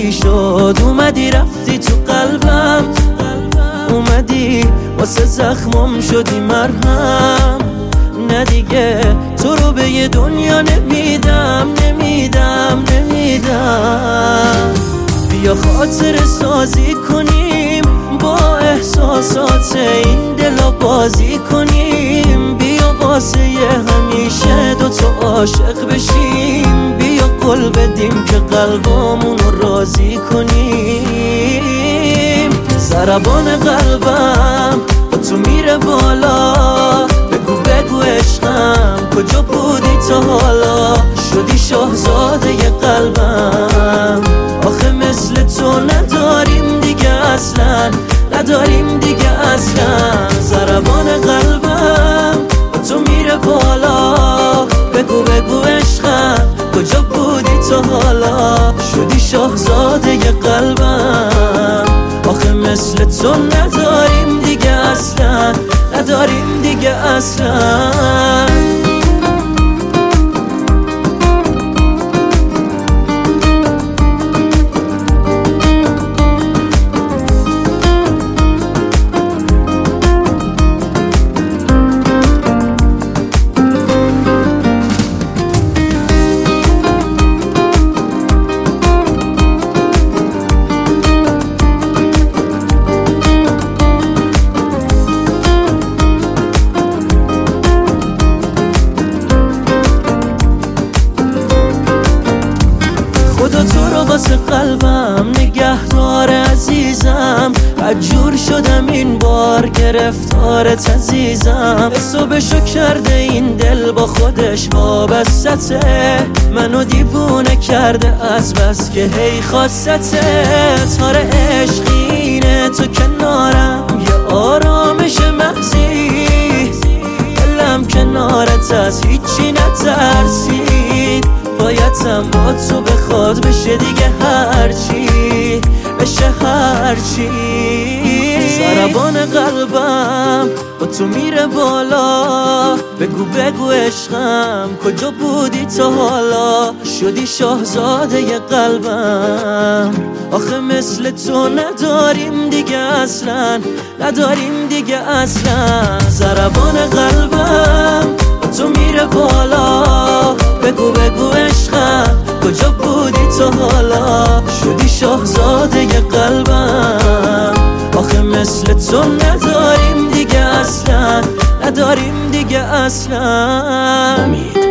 چی شد اومدی رفتی تو قلبم، اومدی واسه زخمم شدی مرهم. نه دیگه تو رو به یه دنیا نمیدم. بیا خاطر سازی کنیم، با احساسات این دلا بازی کنیم. بیا واسه همیشه دوتا عاشق بشیم. بیا قول بدیم که قلبامونو راضی کنیم. ضربان قلبم با تو میره بالا، بگو عشقم کجا بودی تا حالا؟ شدی شاهزاده ی قلبم، آخه مثل تو نداریم دیگه اصلا، نداریم دیگه اصلا. ضربان قلبم با تو میره بالا، بگو عشقم کجا بودی تا حالا؟ شدی شاهزاده ی قلبم، آخه مثل تو نداریم دیگه اصلا، نداریم دیگه اصلا. خدا تو رو واسه قلبم نگهدار عزیزم. عجور شدم این بار گرفتارت عزیزم. حسابشو کرده این دل با خودش وابسته، منو دیوونه کرده از بس که هی خواستته. تار عشقینه تو کنارم، یه آرامش محضی، دلم کنارت از هیچی نترسید. بایدم با تو بخواد بشه دیگه هرچی، بشه هرچی. ضربان قلبم با تو میره بالا، بگو عشقم کجا بودی تا حالا؟ شدی شاهزاده ی قلبم، آخه مثل تو نداریم دیگه اصلا، نداریم دیگه اصلا. ضربان قلبم با تو میره بالا، بگو عشقم کجا بودی تا حالا؟ شدی شاهزاده ی قلبم، آخه مثل تو نداریم دیگه اصلا، نداریم دیگه اصلا.